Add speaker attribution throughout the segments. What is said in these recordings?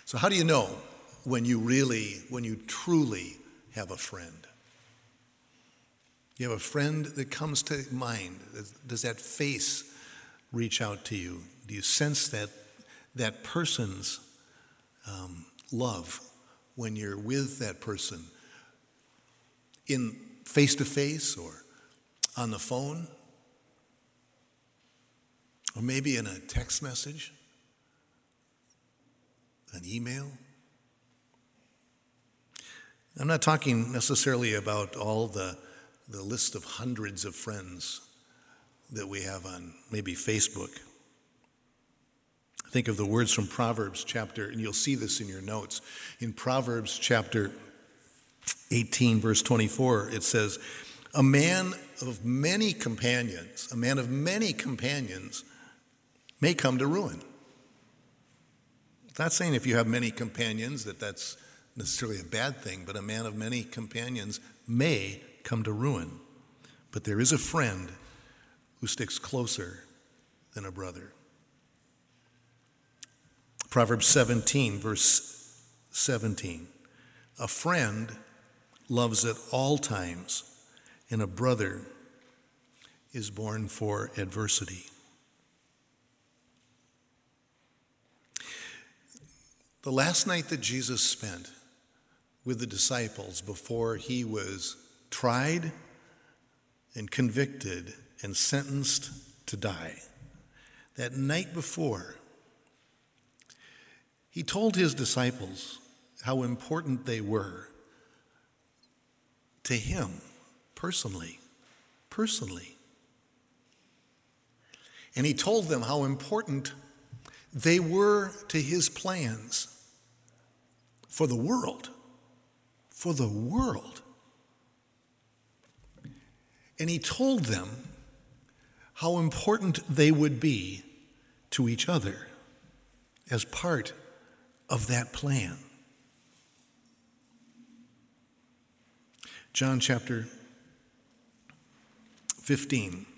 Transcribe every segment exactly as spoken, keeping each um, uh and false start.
Speaker 1: So how do you know when you really, when you truly have a friend? You have a friend that comes to mind. Does that face reach out to you? Do you sense that that person's um, love when you're with that person in face-to-face or on the phone? Or maybe in a text message? An email? I'm not talking necessarily about all the, the list of hundreds of friends that we have on maybe Facebook. Think of the words from Proverbs chapter, and you'll see this in your notes. In Proverbs chapter eighteen, verse twenty-four, it says, a man of many companions, a man of many companions may come to ruin. It's not saying if you have many companions that that's necessarily a bad thing, but a man of many companions may come to ruin. But there is a friend who sticks closer than a brother. Proverbs seventeen, verse seventeen. A friend loves at all times, and a brother is born for adversity. The last night that Jesus spent with the disciples before he was tried and convicted and sentenced to die, that night before, he told his disciples how important they were to him personally, personally. And he told them how important they were to his plans for the world, for the world. And he told them how important they would be to each other as part of that plan. John chapter fifteen,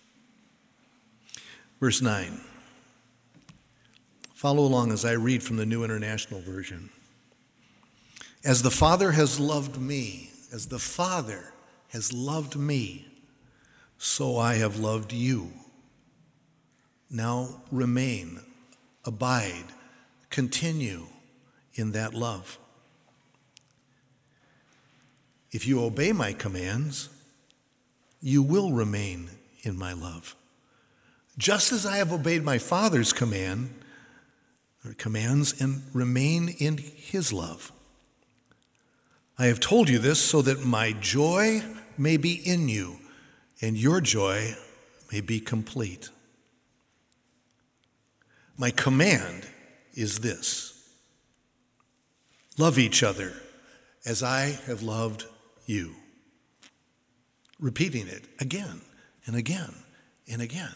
Speaker 1: verse nine. Follow along as I read from the New International Version. As the Father has loved me, as the Father has loved me, so I have loved you. Now remain, abide, continue in that love. If you obey my commands, you will remain in my love. Just as I have obeyed my Father's command, or commands, and remain in his love. I have told you this so that my joy may be in you, and your joy may be complete. My command is this: love each other as I have loved you. Repeating it again and again and again.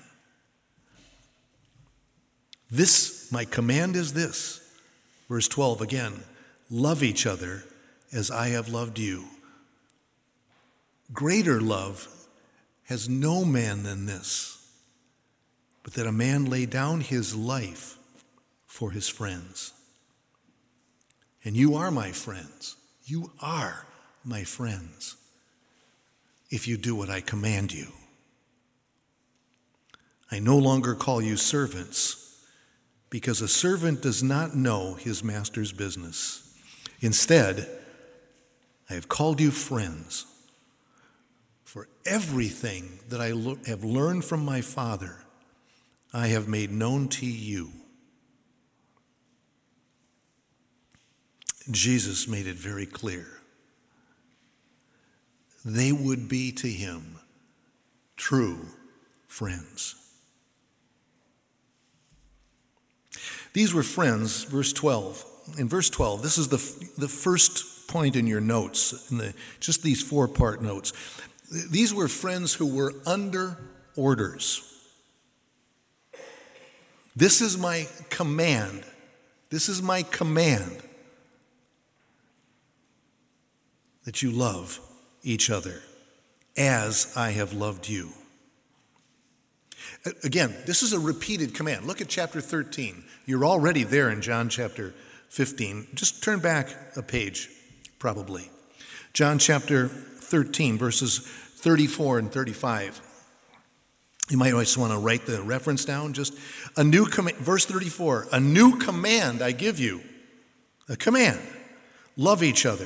Speaker 1: This, my command is this. Verse twelve again, love each other as I have loved you. Greater love has no man than this, but that a man lay down his life for his friends. And you are my friends. You are my friends if you do what I command you. I no longer call you servants, because a servant does not know his master's business. Instead, I have called you friends, for everything that I lo- have learned from my Father, I have made known to you. Jesus made it very clear. They would be to him true friends. These were friends, verse twelve. In verse twelve, this is the, the first point in your notes, in the, just these four-part notes. These were friends who were under orders. This is my command. This is my command, that you love each other as I have loved you. Again, this is a repeated command. Look at chapter thirteen. You're already there in John chapter fifteen. Just turn back a page, probably. John chapter thirteen, verses thirty-four and thirty-five. You might just want to write the reference down. Just a new command, verse thirty-four, a new command I give you. A command. Love each other.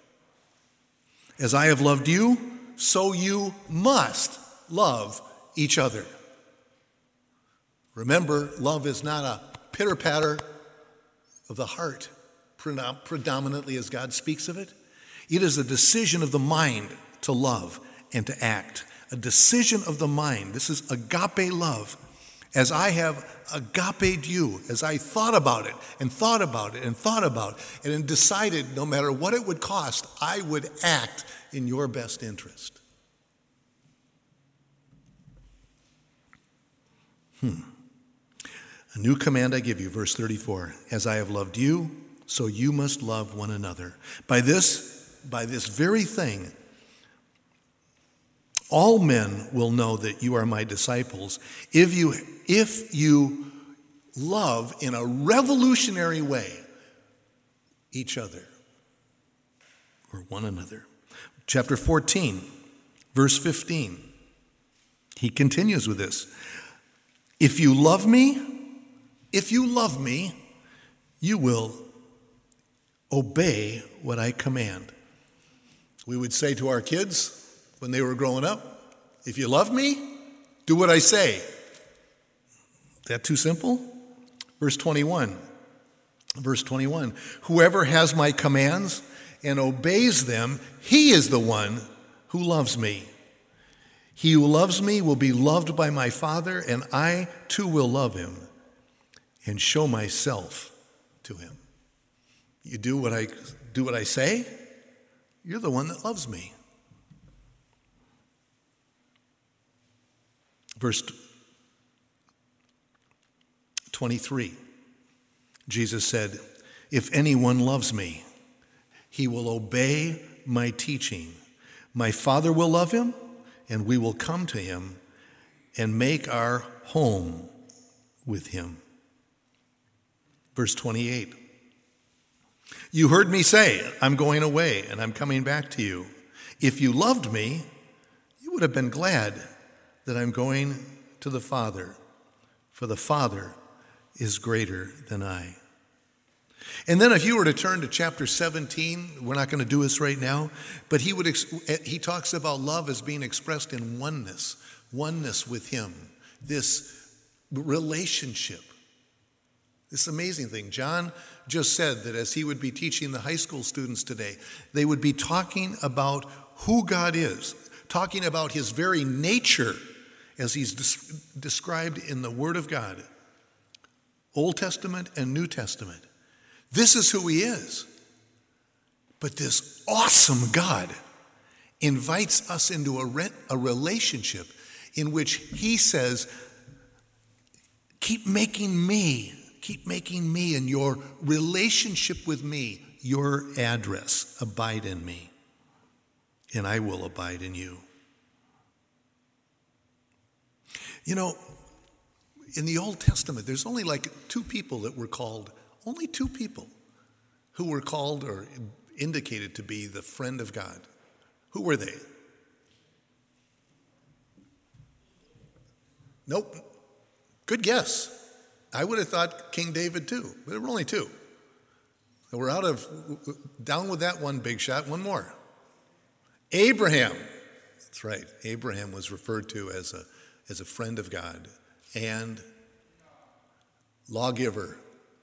Speaker 1: As I have loved you, so you must love each other. Remember, love is not a pitter-patter of the heart, predominantly as God speaks of it. It is a decision of the mind to love and to act. A decision of the mind. This is agape love. As I have agaped you, as I thought about it and thought about it and thought about it and then decided no matter what it would cost, I would act in your best interest. Hmm. A new command I give you, verse thirty-four. As I have loved you, so you must love one another. By this, by this very thing, all men will know that you are my disciples if you, if you love in a revolutionary way each other or one another. Chapter fourteen, verse fifteen. He continues with this. If you love me, if you love me, you will obey what I command. We would say to our kids, when they were growing up, if you love me, do what I say. Is that too simple? Verse twenty-one. Verse twenty-one. Whoever has my commands and obeys them, he is the one who loves me. He who loves me will be loved by my Father, and I too will love him and show myself to him. You do what I do what I say, you're the one that loves me. Verse twenty-three, Jesus said, if anyone loves me, he will obey my teaching. My Father will love him, and we will come to him and make our home with him. Verse twenty-eight, you heard me say, I'm going away and I'm coming back to you. If you loved me, you would have been glad that I'm going to the Father, for the Father is greater than I. And then if you were to turn to chapter seventeen, we're not going to do this right now, but he would he talks about love as being expressed in oneness, oneness with him, this relationship. This amazing thing. John just said that as he would be teaching the high school students today, they would be talking about who God is, talking about his very nature as he's des- described in the Word of God, Old Testament and New Testament. This is who he is. But this awesome God invites us into a, re- a relationship in which he says, keep making me, keep making me and your relationship with me your address. Abide in me, and I will abide in you. You know, in the Old Testament, there's only like two people that were called, only two people who were called or indicated to be the friend of God. Who were they? Nope. Good guess. I would have thought King David too, but there were only two. So we're out of, down with that one big shot, one more. Abraham. That's right. Abraham was referred to as a, as a friend of God and lawgiver.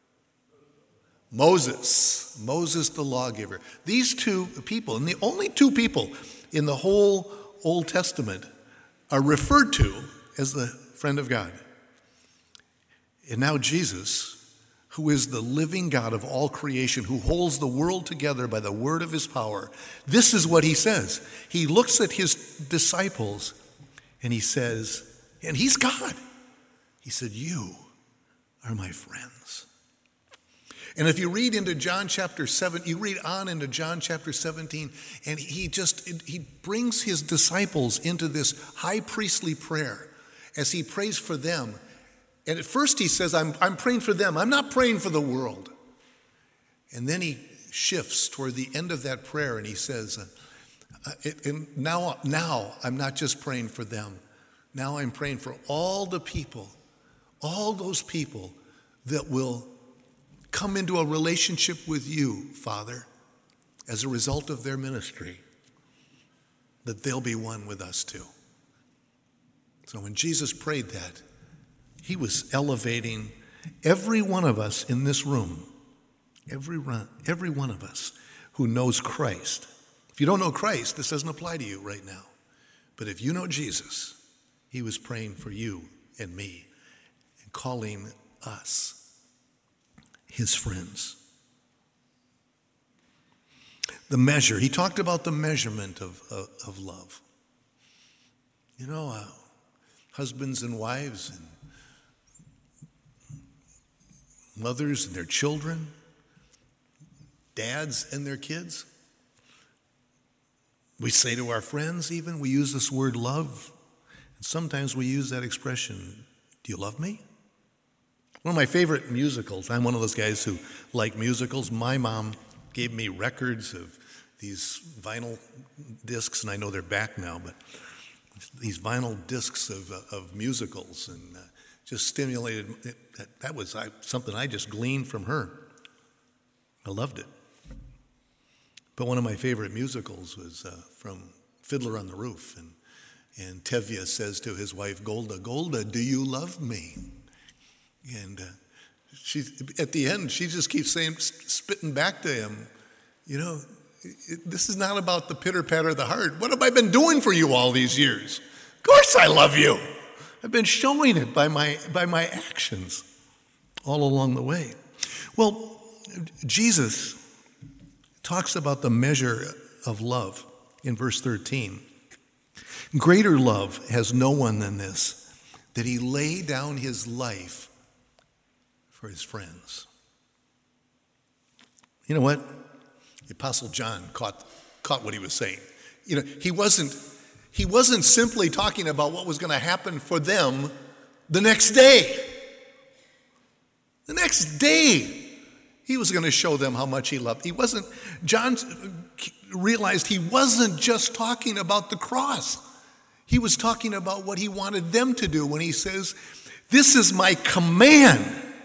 Speaker 1: Moses, Moses the lawgiver. These two people, and the only two people in the whole Old Testament are referred to as the friend of God. And now Jesus, who is the living God of all creation, who holds the world together by the word of his power, this is what he says. He looks at his disciples and he says, and he's God. He said, you are my friends. And if you read into John chapter seven, you read on into John chapter seventeen, and he just, he brings his disciples into this high priestly prayer as he prays for them. And at first he says, I'm, I'm praying for them. I'm not praying for the world. And then he shifts toward the end of that prayer and he says, uh, and now, now I'm not just praying for them. Now I'm praying for all the people, all those people that will come into a relationship with you, Father, as a result of their ministry, that they'll be one with us too. So when Jesus prayed that, he was elevating every one of us in this room, every one, every one of us who knows Christ. If you don't know Christ, this doesn't apply to you right now. But if you know Jesus, he was praying for you and me and calling us his friends. The measure, he talked about the measurement of, of, of love. You know, uh, husbands and wives and mothers and their children, dads and their kids. We say to our friends even, we use this word love. And sometimes we use that expression, do you love me? One of my favorite musicals, I'm one of those guys who like musicals. My mom gave me records of these vinyl discs, and I know they're back now, but these vinyl discs of, uh, of musicals, and uh, just stimulated, it, that, that was I, something I just gleaned from her. I loved it. But one of my favorite musicals was uh, from Fiddler on the Roof, and, and Tevye says to his wife, Golda, Golda, do you love me? And uh, she, at the end, she just keeps saying, spitting back to him, you know, it, this is not about the pitter-patter of the heart. What have I been doing for you all these years? Of course I love you. I've been showing it by my, by my actions all along the way. Well, Jesus talks about the measure of love in verse thirteen. Greater love has no one than this, that he lay down his life for his friends. You know what? The Apostle John caught, caught what he was saying. You know, he wasn't, he wasn't simply talking about what was going to happen for them the next day. The next day, he was going to show them how much he loved. He wasn't, John realized he wasn't just talking about the cross. He was talking about what he wanted them to do when he says, this is my command.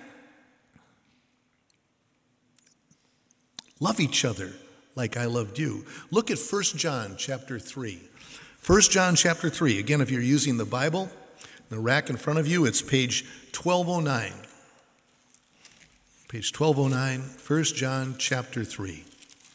Speaker 1: Love each other like I loved you. Look at First John chapter three. First John chapter three. Again, if you're using the Bible, the rack in front of you, it's page twelve oh nine. Page twelve oh nine, First John chapter three.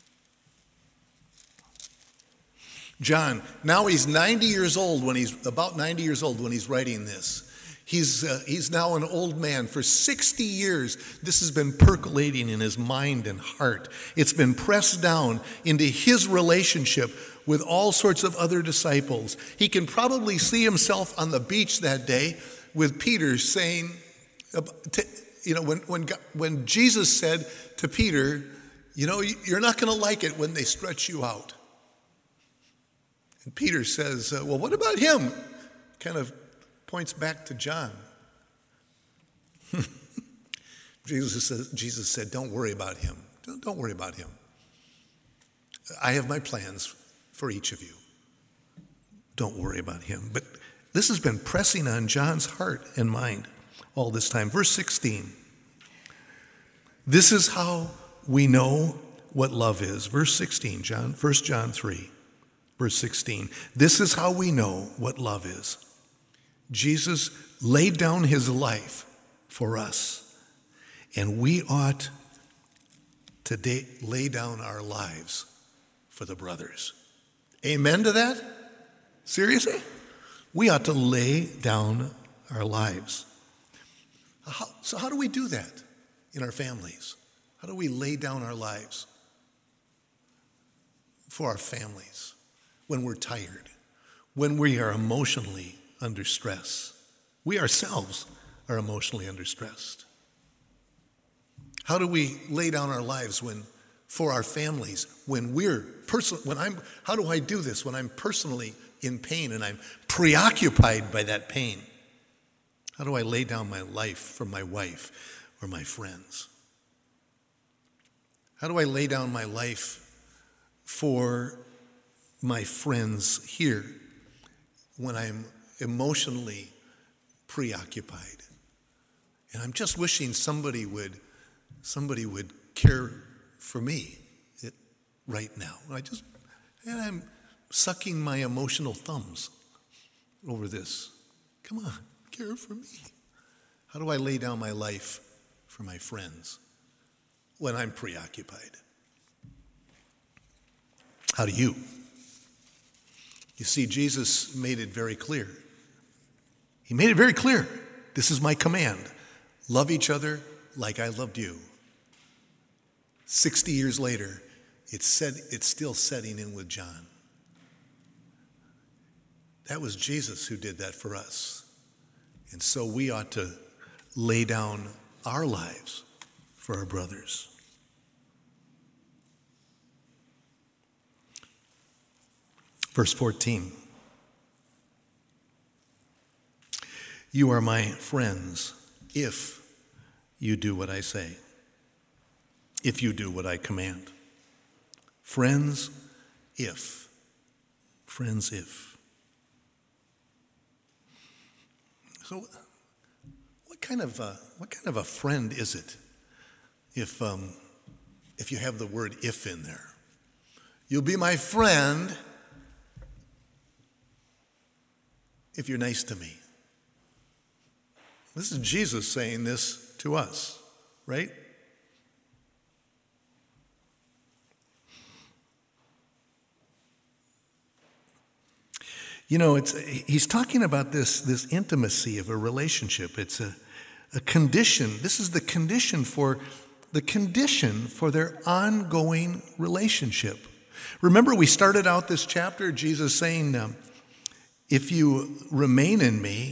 Speaker 1: John, now he's ninety years old when he's, about ninety years old when he's writing this. He's, uh, he's now an old man. For sixty years, this has been percolating in his mind and heart. It's been pressed down into his relationship with all sorts of other disciples. He can probably see himself on the beach that day with Peter saying, you know, when, when, when Jesus said to Peter, you know, you're not going to like it when they stretch you out. And Peter says, uh, well, what about him? Kind of points back to John. Jesus says, Jesus said, don't worry about him. Don't, don't worry about him. I have my plans for each of you. Don't worry about him. But this has been pressing on John's heart and mind all this time. Verse sixteen. This is how we know what love is. Verse sixteen, John, First John three, verse sixteen. This is how we know what love is. Jesus laid down his life for us, and we ought to da- lay down our lives for the brothers. Amen to that? Seriously? We ought to lay down our lives. How, so how do we do that in our families? How do we lay down our lives for our families when we're tired, when we are emotionally under stress? We ourselves are emotionally under stress. How do we lay down our lives when, for our families, when we're personal, when I'm, how do I do this when I'm personally in pain and I'm preoccupied by that pain? How do I lay down my life for my wife or my friends? How do I lay down my life for my friends here when I'm emotionally preoccupied? And I'm just wishing somebody would somebody would care for me it, right now. I just and I'm sucking my emotional thumbs over this. Come on, care for me. How do I lay down my life for my friends when I'm preoccupied? How do you? You see, Jesus made it very clear. He made it very clear. This is my command. Love each other like I loved you. Sixty years later, it's, said, it's still setting in with John. That was Jesus who did that for us. And so we ought to lay down our lives for our brothers. Verse fourteen. You are my friends if you do what I say, if you do what I command. Friends if. Friends if. So what kind of a, what kind of a friend is it if, um, if you have the word if in there? You'll be my friend if you're nice to me. This is Jesus saying this to us, right? You know, it's he's talking about this, this intimacy of a relationship. It's a, a condition. This is the condition for the condition for their ongoing relationship. Remember, we started out this chapter, Jesus saying, um, if you remain in me,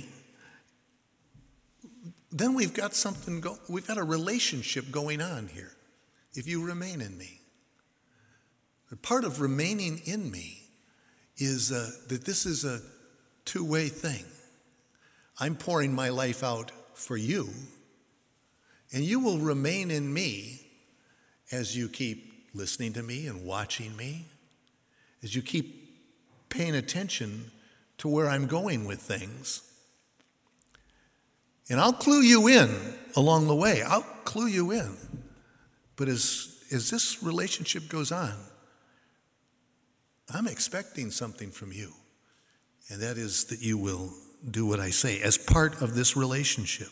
Speaker 1: then we've got something, go, we've got a relationship going on here. If you remain in me. But part of remaining in me is uh, that this is a two-way thing. I'm pouring my life out for you, and you will remain in me as you keep listening to me and watching me, as you keep paying attention to where I'm going with things. And I'll clue you in along the way. I'll clue you in. But as, as this relationship goes on, I'm expecting something from you, and that is that you will do what I say as part of this relationship.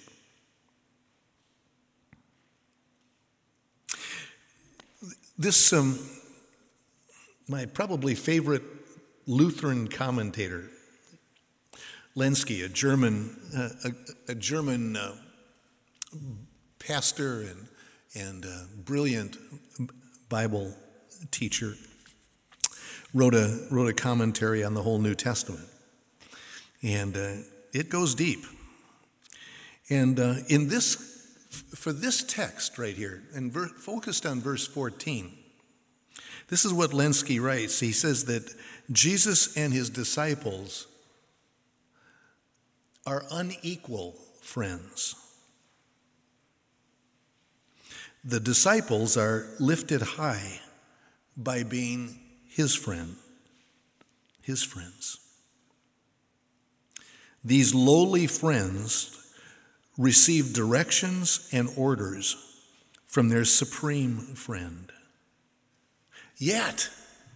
Speaker 1: This, um, my probably favorite Lutheran commentator, Lenski, a German, uh, a, a German uh, pastor and and uh, brilliant Bible teacher, wrote a wrote a commentary on the whole New Testament, and uh, it goes deep. And uh, in this, for this text right here, and ver- focused on verse fourteen, this is what Lenski writes. He says that Jesus and his disciples are unequal friends. The disciples are lifted high by being his friend, his friends. These lowly friends receive directions and orders from their supreme friend. Yet,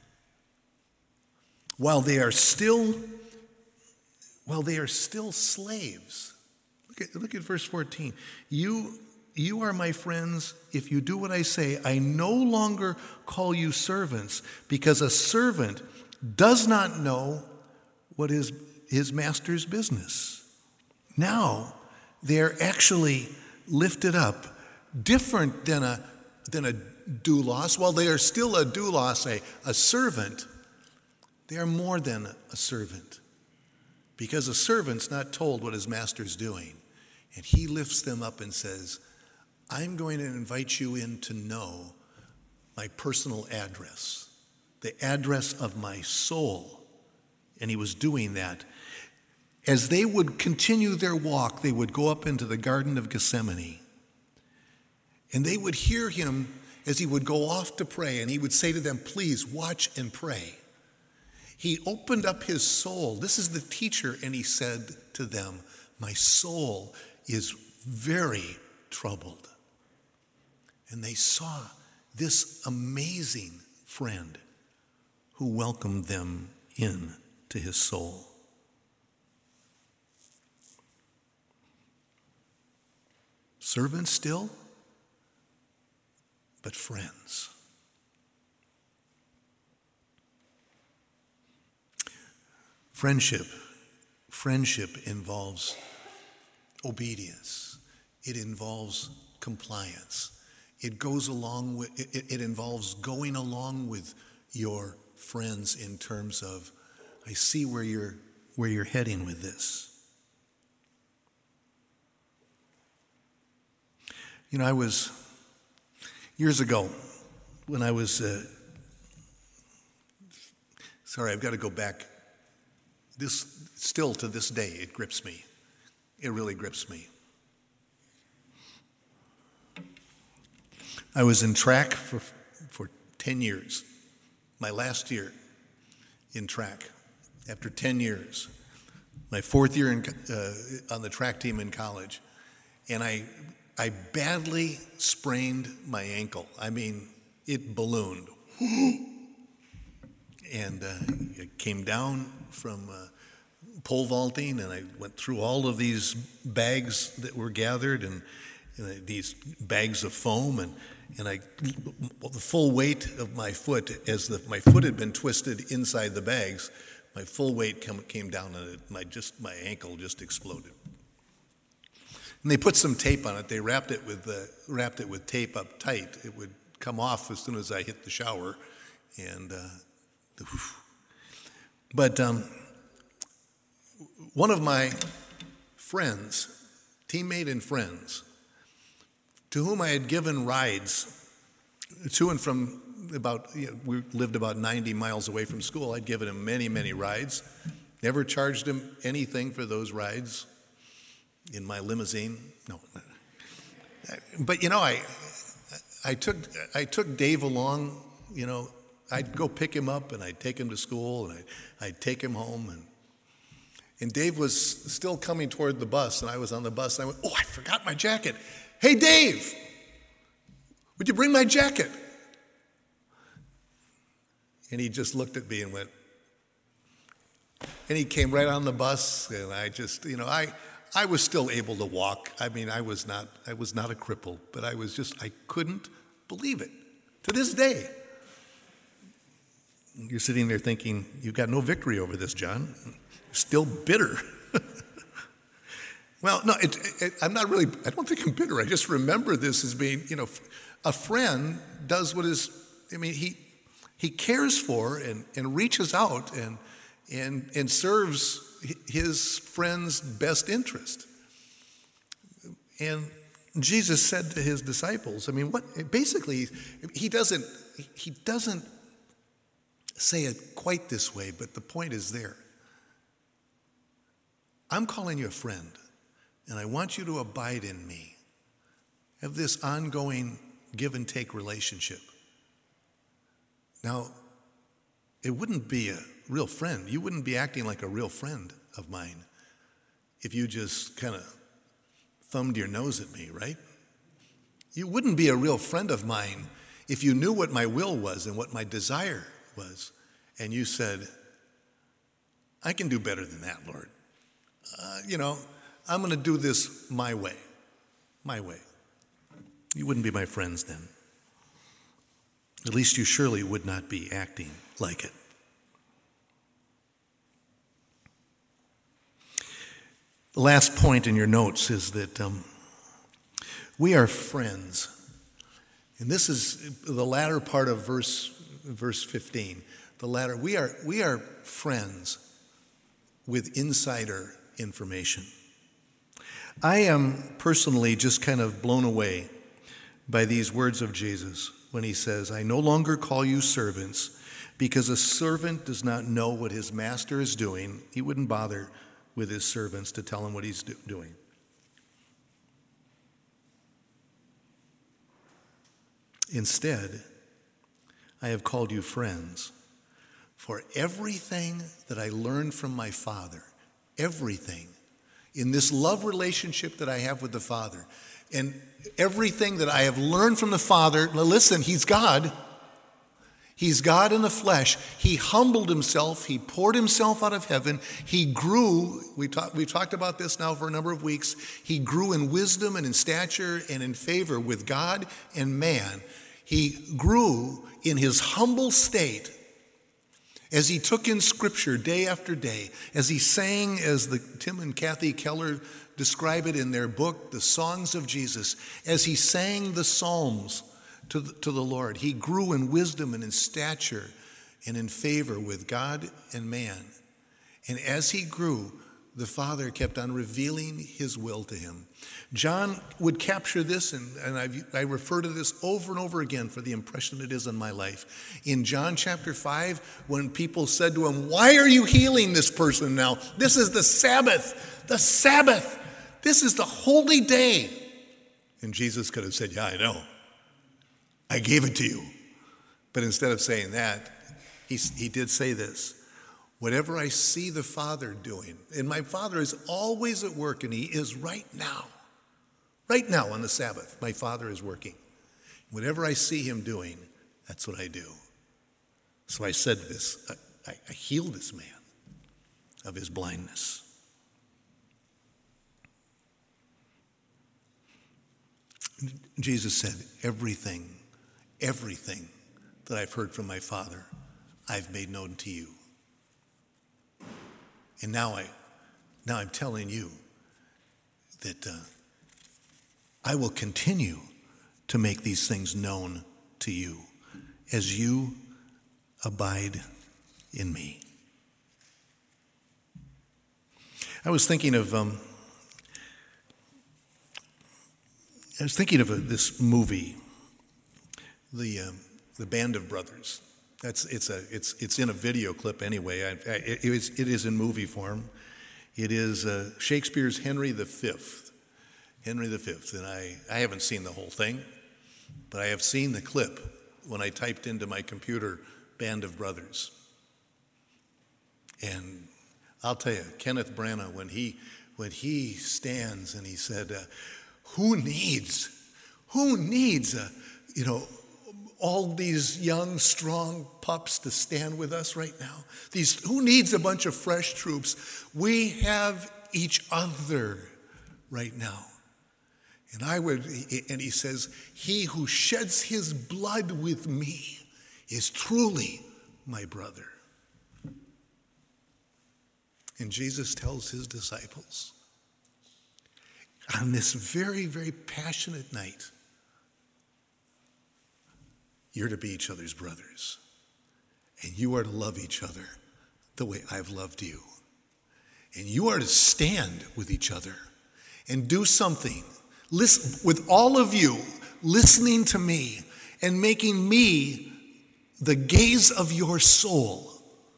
Speaker 1: while they are still, while they are still slaves, look at, look at verse fourteen. You You are my friends if you do what I say. I no longer call you servants, because a servant does not know what is his master's business. Now they are actually lifted up, different than a than a doulos. While they are still a doulos, a, a servant, they are more than a servant, because a servant's not told what his master's doing, and he lifts them up and says, I'm going to invite you in to know my personal address, the address of my soul. And he was doing that. As they would continue their walk, they would go up into the Garden of Gethsemane, and they would hear him as he would go off to pray, and he would say to them, please watch and pray. He opened up his soul. This is the teacher, and he said to them, my soul is very troubled. And they saw this amazing friend who welcomed them in to his soul. Servants still, but friends. Friendship, friendship involves obedience. It involves compliance. It goes along with, it, it involves going along with your friends in terms of, I see where you're, where you're heading with this. You know, I was, years ago, when I was, uh, sorry, I've got to go back. This, still to this day, it grips me. It really grips me. I was in track for, for ten years, my last year in track. After ten years, my fourth year in, uh, on the track team in college, and I, I badly sprained my ankle. I mean, it ballooned. And uh, I came down from uh, pole vaulting, and I went through all of these bags that were gathered, and, and I, these bags of foam, and and I, the full weight of my foot, as the, my foot had been twisted inside the bags, my full weight come, came down, and it, my just my ankle just exploded. And they put some tape on it. They wrapped it with uh, wrapped it with tape up tight. It would come off as soon as I hit the shower, and. Uh, But um, one of my friends, teammate and friends, to whom I had given rides to and from about, you know, we lived about ninety miles away from school. I'd given him many, many rides. Never charged him anything for those rides in my limousine. No. But, you know, I, I took, I took Dave along, you know. I'd go pick him up, and I'd take him to school, and I'd, I'd take him home. And, and Dave was still coming toward the bus, and I was on the bus, and I went, oh, I forgot my jacket. Hey, Dave, would you bring my jacket? And he just looked at me and went, and he came right on the bus, and I just, you know, I, I was still able to walk. I mean, I was not, I was not a cripple, but I was just, I couldn't believe it to this day. You're sitting there thinking, you've got no victory over this, John. You're still bitter. Well, no, it, it, I'm not really, I don't think I'm bitter. I just remember this as being, you know, a friend does what is, I mean, he he cares for and, and reaches out and, and, and serves his friend's best interest. And Jesus said to his disciples, I mean, what, basically, he doesn't, he doesn't, say it quite this way, but the point is there. I'm calling you a friend, and I want you to abide in me. Have this ongoing give and take relationship. Now, it wouldn't be a real friend. You wouldn't be acting like a real friend of mine if you just kind of thumbed your nose at me, right? You wouldn't be a real friend of mine if you knew what my will was and what my desire was, and you said, I can do better than that, Lord. Uh, you know, I'm going to do this my way, my way. You wouldn't be my friends then. At least you surely would not be acting like it. The last point in your notes is that um, we are friends. And this is the latter part of verse Verse fifteen, the latter, we are, we are friends with insider information. I am personally just kind of blown away by these words of Jesus when he says, I no longer call you servants because a servant does not know what his master is doing. He wouldn't bother with his servants to tell him what he's do- doing. Instead, I have called you friends, for everything that I learned from my Father, everything, in this love relationship that I have with the Father, and everything that I have learned from the Father, listen, he's God. He's God in the flesh. He humbled himself. He poured himself out of heaven. He grew. We talk, we've talked about this now for a number of weeks. He grew in wisdom and in stature and in favor with God and man. He grew in his humble state as he took in Scripture day after day, as he sang, as the Tim and Kathy Keller describe it in their book, The Songs of Jesus, as he sang the Psalms to the, to the Lord. He grew in wisdom and in stature and in favor with God and man. And as he grew, the Father kept on revealing his will to him. John would capture this, and, and I've, I refer to this over and over again for the impression it is on my life. In John chapter five, when people said to him, "Why are you healing this person now? This is the Sabbath, the Sabbath. This is the holy day." And Jesus could have said, "Yeah, I know. I gave it to you." But instead of saying that, he, he did say this: "Whatever I see the Father doing," and my Father is always at work, and he is right now. Right now on the Sabbath, my Father is working. Whatever I see him doing, that's what I do. So I said this, I, I healed this man of his blindness. Jesus said, everything, everything that I've heard from my Father, I've made known to you. And now, I, now I'm telling you that uh, I will continue to make these things known to you as you abide in me. I was thinking of um, I was thinking of a, this movie, the um, the Band of Brothers. That's it's a it's it's in a video clip anyway. I, I, it, is, it is in movie form. It is uh, Shakespeare's Henry the Fifth. Henry the Fifth, and I, I haven't seen the whole thing, but I have seen the clip when I typed into my computer Band of Brothers. And I'll tell you, Kenneth Branagh, when he when he stands and he said, uh, "Who needs, who needs, uh, you know, all these young, strong pups to stand with us right now? These who needs a bunch of fresh troops? We have each other right now." And I would, and he says, "He who sheds his blood with me is truly my brother." And Jesus tells his disciples, on this very, very passionate night, you're to be each other's brothers. And you are to love each other the way I've loved you. And you are to stand with each other and do something. Listen, with all of you listening to me and making me the gaze of your soul,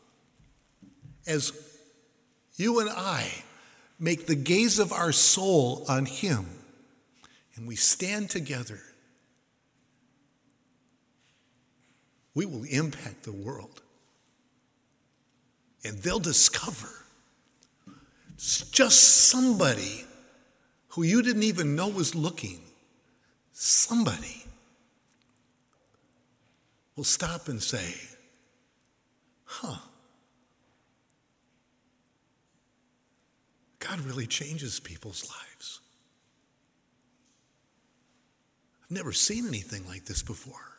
Speaker 1: as you and I make the gaze of our soul on him, and we stand together, we will impact the world. And they'll discover just somebody who you didn't even know was looking, somebody will stop and say, huh, God really changes people's lives. I've never seen anything like this before.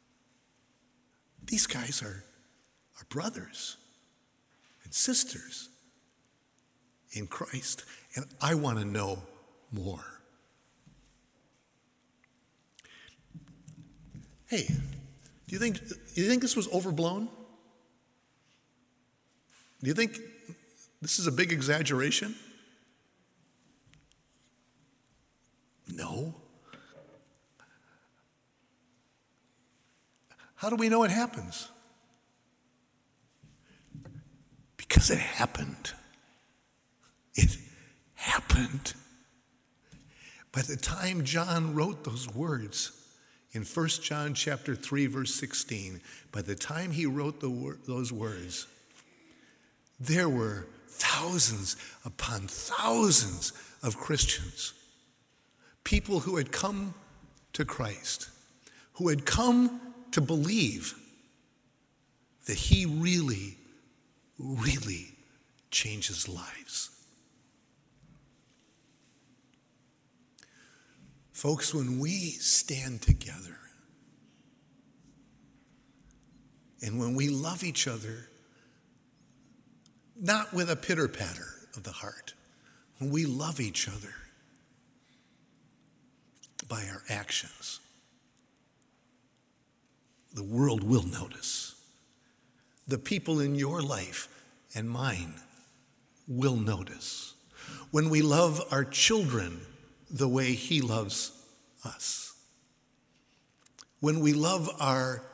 Speaker 1: These guys are, are brothers and sisters in Christ, and I want to know more. Hey, do you think do you think this was overblown? Do you think this is a big exaggeration? No. How do we know it happens? Because it happened. It happened. By the time John wrote those words In First John chapter three, verse sixteen, by the time he wrote the wor- those words, there were thousands upon thousands of Christians, people who had come to Christ, who had come to believe that he really, really changes lives. Folks, when we stand together and when we love each other, not with a pitter-patter of the heart, when we love each other by our actions, the world will notice. The people in your life and mine will notice. When we love our children the way he loves us. When we love our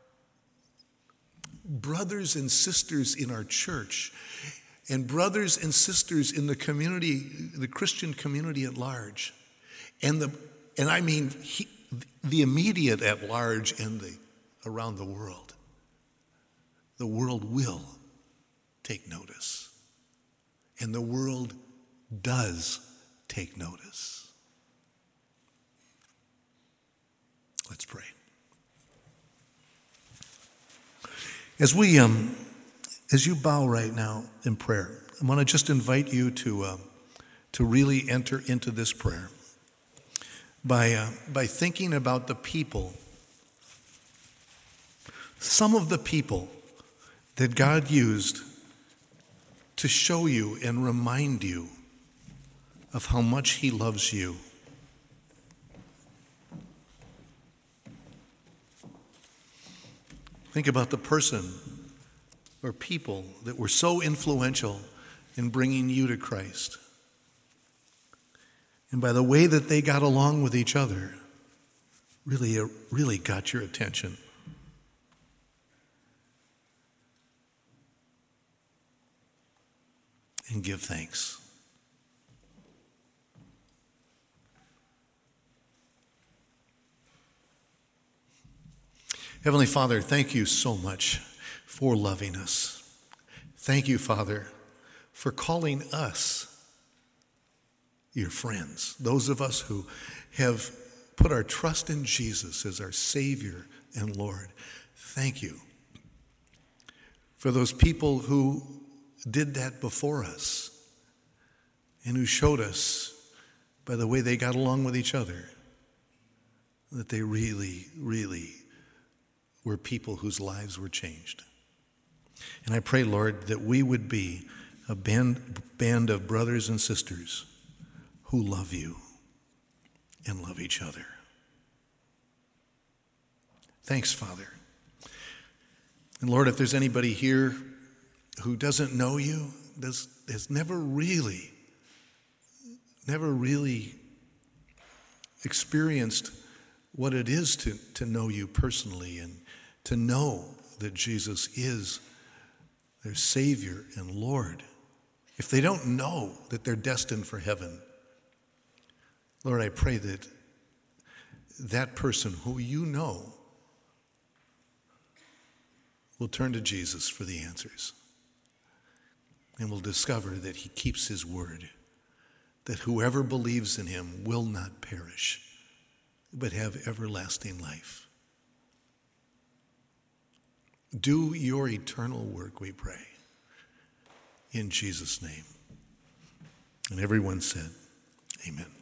Speaker 1: brothers and sisters in our church and brothers and sisters in the community, the Christian community at large, and the and I mean he, the immediate at large and the around the world, the world will take notice. And the world does take notice. Let's pray. As we, um, as you bow right now in prayer, I want to just invite you to, uh, to really enter into this prayer by, uh, by thinking about the people, some of the people that God used to show you and remind you of how much he loves you. Think about the person or people that were so influential in bringing you to Christ. And by the way that they got along with each other, really, really got your attention. And give thanks. Heavenly Father, thank you so much for loving us. Thank you, Father, for calling us your friends, those of us who have put our trust in Jesus as our Savior and Lord. Thank you for those people who did that before us and who showed us by the way they got along with each other that they really, really were people whose lives were changed. And I pray, Lord, that we would be a band, band of brothers and sisters who love you and love each other. Thanks, Father. And Lord, if there's anybody here who doesn't know you, does, has never really, never really experienced what it is to, to know you personally and to know that Jesus is their Savior and Lord. If they don't know that they're destined for heaven, Lord, I pray that that person who you know will turn to Jesus for the answers. And will discover that he keeps his word, that whoever believes in him will not perish, but have everlasting life. Do your eternal work, we pray, in Jesus' name. And everyone said, amen.